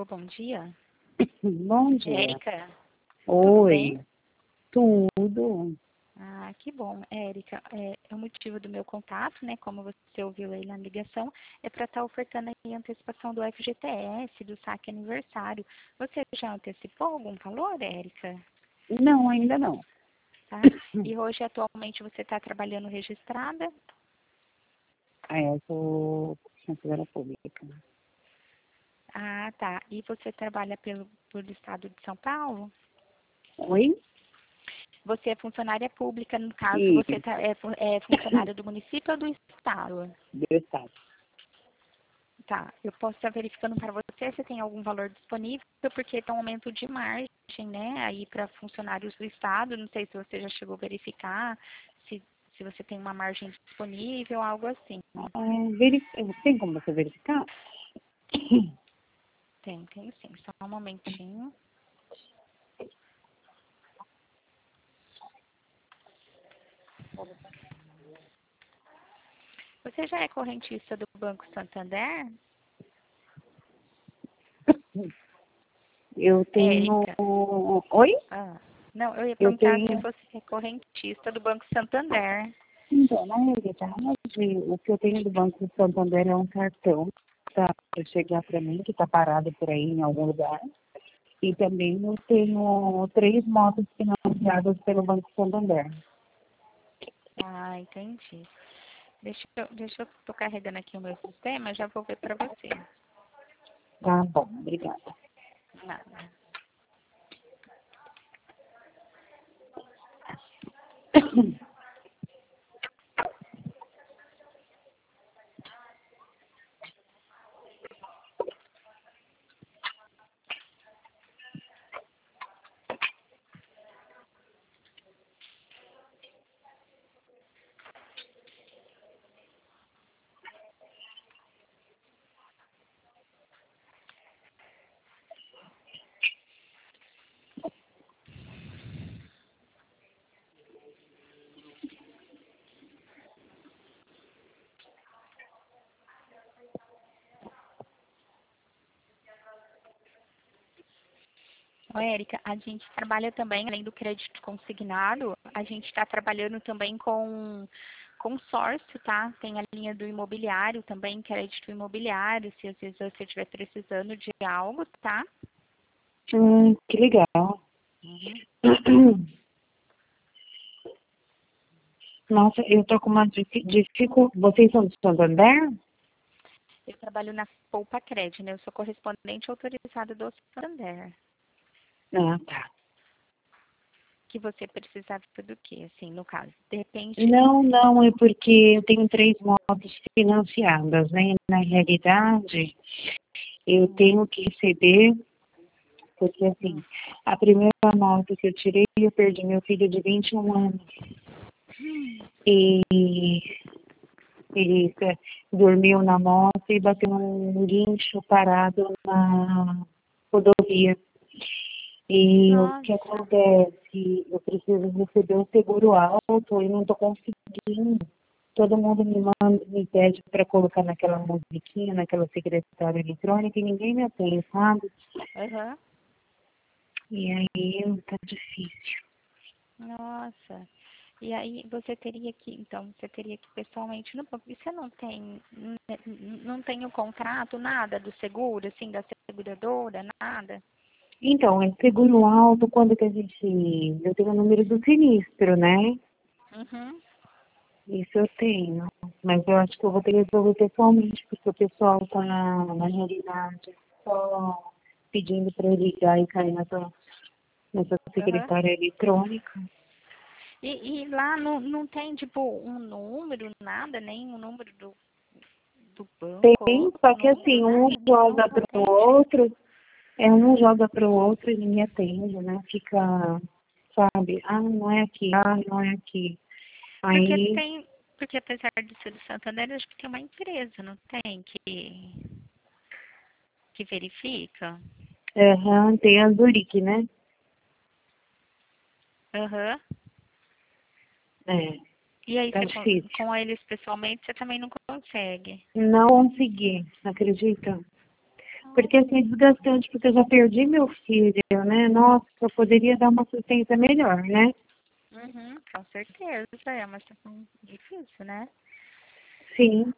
Alô, bom dia. Bom dia. Érica, tudo bem? Oi, tudo. Ah, que bom. Érica, o motivo do meu contato, né, como você ouviu aí na ligação, é para estar ofertando aí a antecipação do FGTS, do saque aniversário. Você já antecipou algum valor, Érica? Não, ainda não. Tá? E hoje, atualmente, você está trabalhando registrada? Eu sou funcionária pública. Ah, tá. E você trabalha pelo estado de São Paulo? Oi? Você é funcionária pública, no caso, E você é funcionária do município ou do estado? do estado. Tá, eu posso estar verificando para você se tem algum valor disponível, porque tem um aumento de margem, né, aí para funcionários do Estado. Não sei se você já chegou a verificar, se você tem uma margem disponível, algo assim. Tem como você verificar? Tem sim, só um momentinho. Você já é correntista do Banco Santander? Eu tenho... Érica? Oi? Ah, não, eu ia Eu perguntar se tenho... você é correntista do Banco Santander. Então, na realidade, o que eu tenho do Banco Santander é um cartão para chegar para mim, que está parado por aí em algum lugar. E também eu tenho 3 motos financiadas pelo Banco Santander. Ah, entendi. Deixa eu tô carregando aqui o meu sistema, já vou ver para você. Tá bom, obrigada. Nada. Ô, Érica, a gente trabalha também, além do crédito consignado, a gente está trabalhando também com consórcio, tá? Tem a linha do imobiliário também, crédito imobiliário, se às vezes você estiver precisando de algo, tá? Que legal. Uhum. Nossa, eu tô com uma dificuldade. Vocês são do Santander? Eu trabalho na Poupa Cred, né? Eu sou correspondente autorizada do Santander. Ah, tá. Que você precisava do quê, assim, no caso? Depende. Não, é porque eu tenho 3 motos financiadas, né? Na realidade, eu tenho que receber, porque assim, Hum. a primeira moto que eu tirei, eu perdi meu filho de 21 anos. E ele dormiu na moto e bateu num guincho parado na rodovia. E o que Nossa. acontece? Eu preciso receber um seguro alto e não estou conseguindo. Todo mundo me pede para colocar naquela musiquinha, naquela secretária eletrônica e ninguém me atende, sabe? Aham. E aí tá difícil. Nossa. E aí você teria que pessoalmente no banco. E você não tem o contrato, nada do seguro, assim, da seguradora, nada? Então, é seguro alto quando que a gente. Eu tenho o número do sinistro, né? Uhum. Isso eu tenho. Mas eu acho que eu vou ter que resolver pessoalmente, porque o pessoal tá na realidade só pedindo para eu ligar e cair nessa Aham. secretária eletrônica. E lá não tem, tipo, um número, nada, nem o número do banco, Tem, outro só que número, assim, nada, um não joga pro atende. outro, um joga pro outro e ninguém atende, né? Fica, sabe, não é aqui, não é aqui. Porque Aí, tem, porque apesar de ser do Santander, acho que tem uma empresa, não tem, que verifica? tem a Zurique, né? Aham. É, E aí, tá você, difícil. com eles pessoalmente, você também não consegue. Não consegui, acredita? Porque assim é desgastante, porque eu já perdi meu filho, né? Nossa, eu poderia dar uma assistência melhor, né? Uhum, com certeza, é uma situação difícil, né? Sim.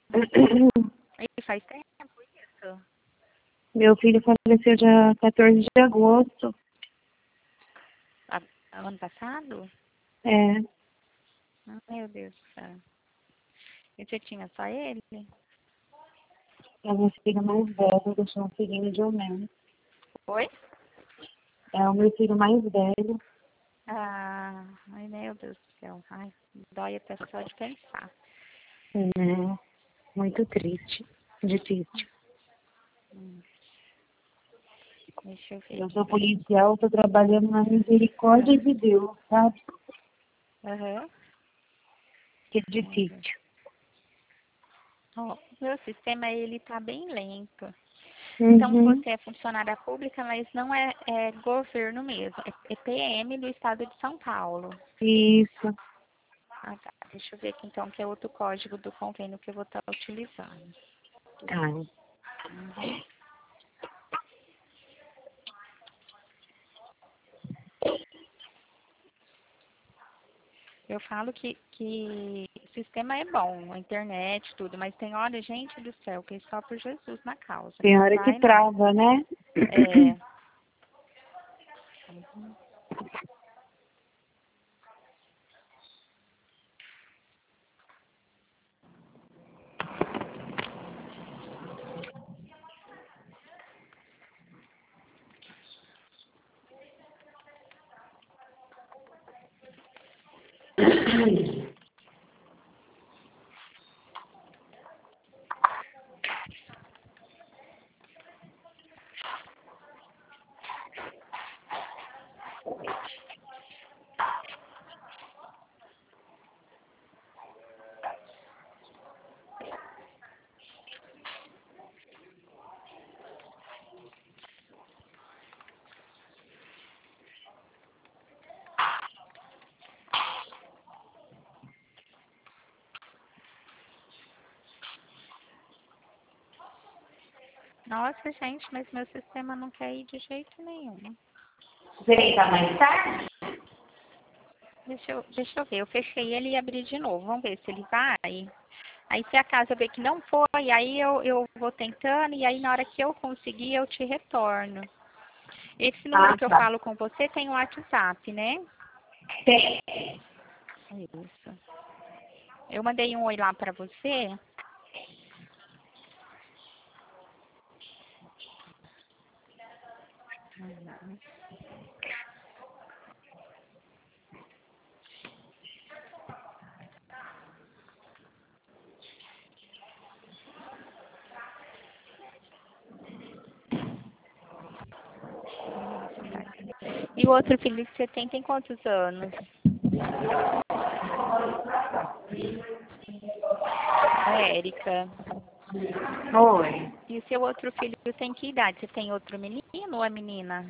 E faz tempo isso. Meu filho faleceu dia 14 de agosto. A- Ano passado? É, Meu Deus do céu. E você tinha só ele? é o meu filho mais velho, deixou um filhinho de 1 mês. Oi? É o meu filho mais velho. Ah, ai, meu Deus do céu. Ai, dói até só de pensar. Né? Muito triste, difícil. Hum, Deixa eu ver Eu aqui sou pra você. policial, estou trabalhando na misericórdia de Deus, sabe? Aham. Que é Meu Deus. difícil. Ó, meu sistema, ele tá bem lento. Então, Uhum. você é funcionária pública, mas não é governo mesmo. É PM do estado de São Paulo. Isso. Ah, tá. Deixa eu ver aqui, então, que é outro código do convênio que eu vou estar utilizando. Tá. Uhum. Eu falo que o sistema é bom, a internet, tudo, mas tem hora, gente do céu, que é só por Jesus na causa. Tem Não hora que vai, não. trava, né? É. Nossa, gente, mas meu sistema não quer ir de jeito nenhum. Vem mais tarde? Deixa eu ver, eu fechei ele e abri de novo. Vamos ver se ele vai. Aí se a casa ver que não foi, aí eu vou tentando e aí na hora que eu conseguir eu te retorno. Esse número Ah, que eu tá. falo com você tem o WhatsApp, né? Tem. Isso. Eu mandei um oi lá pra você. Uhum. E o outro filho que você tem quantos anos? A Érica. Oi. E o seu outro filho tem que idade? Você tem outro menino ou é menina?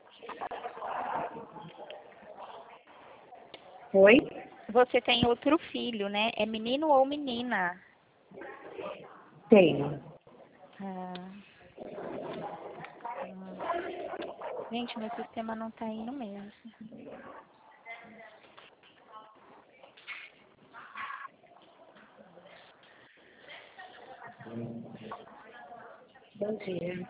Oi? Você tem outro filho, né? É menino ou menina? Tenho. Ah, gente, meu sistema não tá indo mesmo. Bom dia.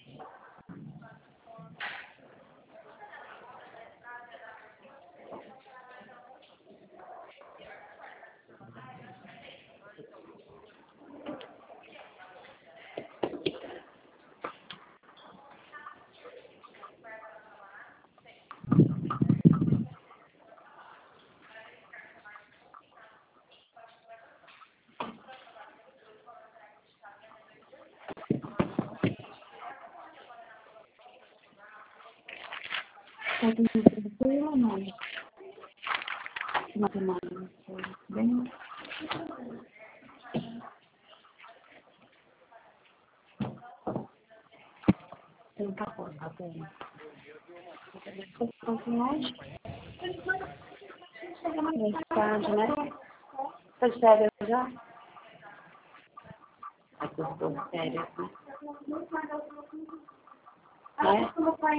Tá tudo tranquilo, mãe? Uma semana. Bem? Então tá bom, tá bem. Hoje? Chega mais tarde, né? Tá de férias já? Ai, que eu estou de férias, né? Né?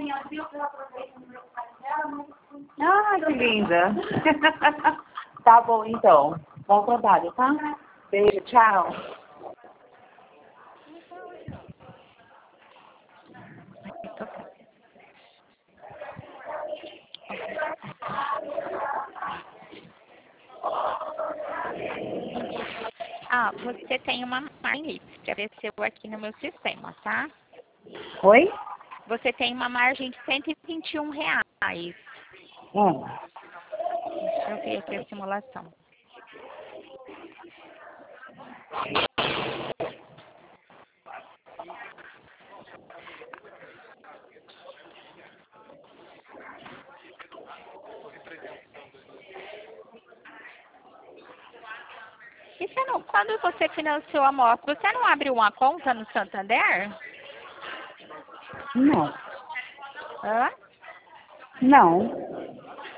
Ah, que linda. Tá bom, então. Bom trabalho, tá? Beijo, tchau. Ah, você tem uma margem livre, que apareceu aqui no meu sistema, tá? Oi? Você tem uma margem de R$ 121. Deixa eu ver aqui a simulação. E você não, quando você financiou a moto, você não abriu uma conta no Santander? Não. Hã? Não.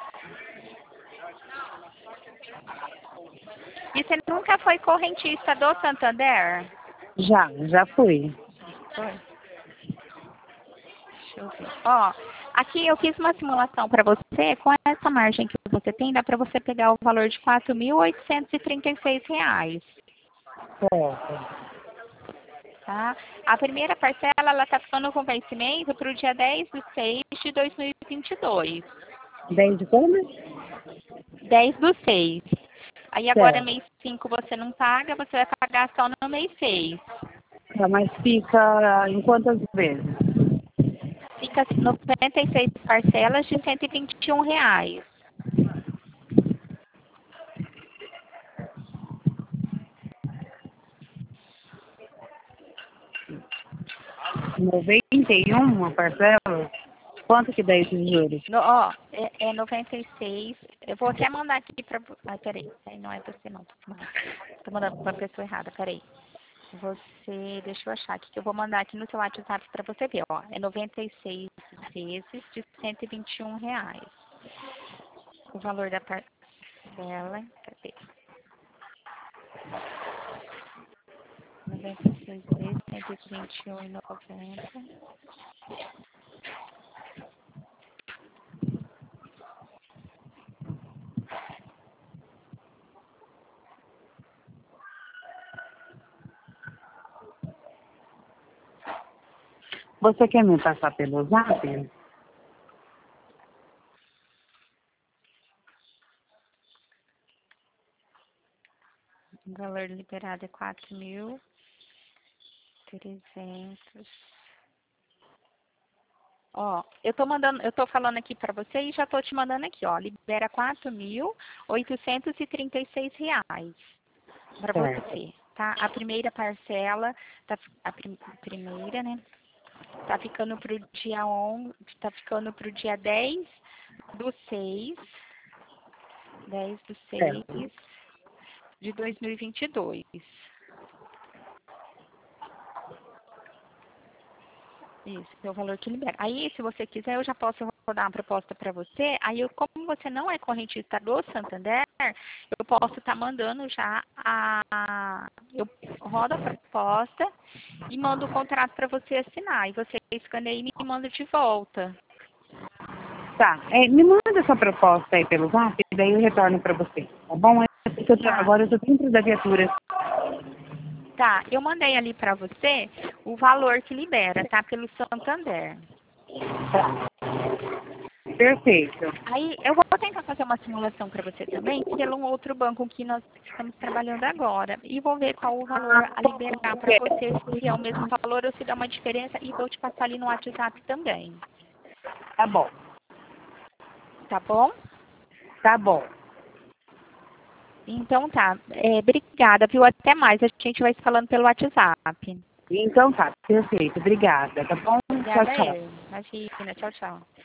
E você nunca foi correntista do Santander? Já fui. Foi. Deixa eu ver. Ó, aqui eu fiz uma simulação para você. Com essa margem que você tem, dá para você pegar o valor de R$ 4.836. Certo. Tá? A primeira parcela, ela está ficando com vencimento para o dia 10/6/2022. 10 de como? 10/6. Aí agora Certo. mês 5 você não paga, você vai pagar só no mês 6. Tá, mas fica em quantas vezes? Fica 96 parcelas de R$ 121. 91 a parcela? Quanto que dá esses juros? Ó, é 96. Eu vou até mandar aqui pra. Ah, peraí. Aí não é você não. Tô mandando pra pessoa errada, peraí. Você. Deixa eu achar aqui, que eu vou mandar aqui no seu WhatsApp pra você ver, ó. É 96 vezes de R$ 121. O valor da parcela. Cadê? 96 vezes 121,90. Você quer me passar pelo Zap? O valor liberado é 4.300. Ó, eu tô falando aqui para você e já tô te mandando aqui, ó. Libera R$ 4.836 para Certo. você, tá? A primeira parcela, primeira, né? Tá ficando pro dia 11, tá ficando pro dia 10/6, 10/6 Certo. de 2022. Isso, é o valor que libera. Aí, se você quiser, eu já posso rodar uma proposta para você. Aí, como você não é correntista do Santander, eu posso estar mandando já eu rodo a proposta e mando o contrato para você assinar. E você escaneia e me manda de volta. Tá. Me manda essa proposta aí pelo Zap, daí eu retorno pra você. Tá bom? Porque Tá. agora eu tô dentro da viatura. Tá, eu mandei ali para você o valor que libera, tá? Pelo Santander. Tá. Perfeito. Aí eu vou tentar fazer uma simulação para você também pelo um outro banco que nós estamos trabalhando agora. E vou ver qual o valor a liberar para você, se é o mesmo valor ou se dá uma diferença. E vou te passar ali no WhatsApp também. Tá bom. Tá bom? Tá bom. Então tá. Obrigada, viu? Até mais. A gente vai se falando pelo WhatsApp. Então tá. Perfeito. Obrigada. Tá bom? Tchau, Obrigada, tchau. eu. Imagina. Tchau, tchau.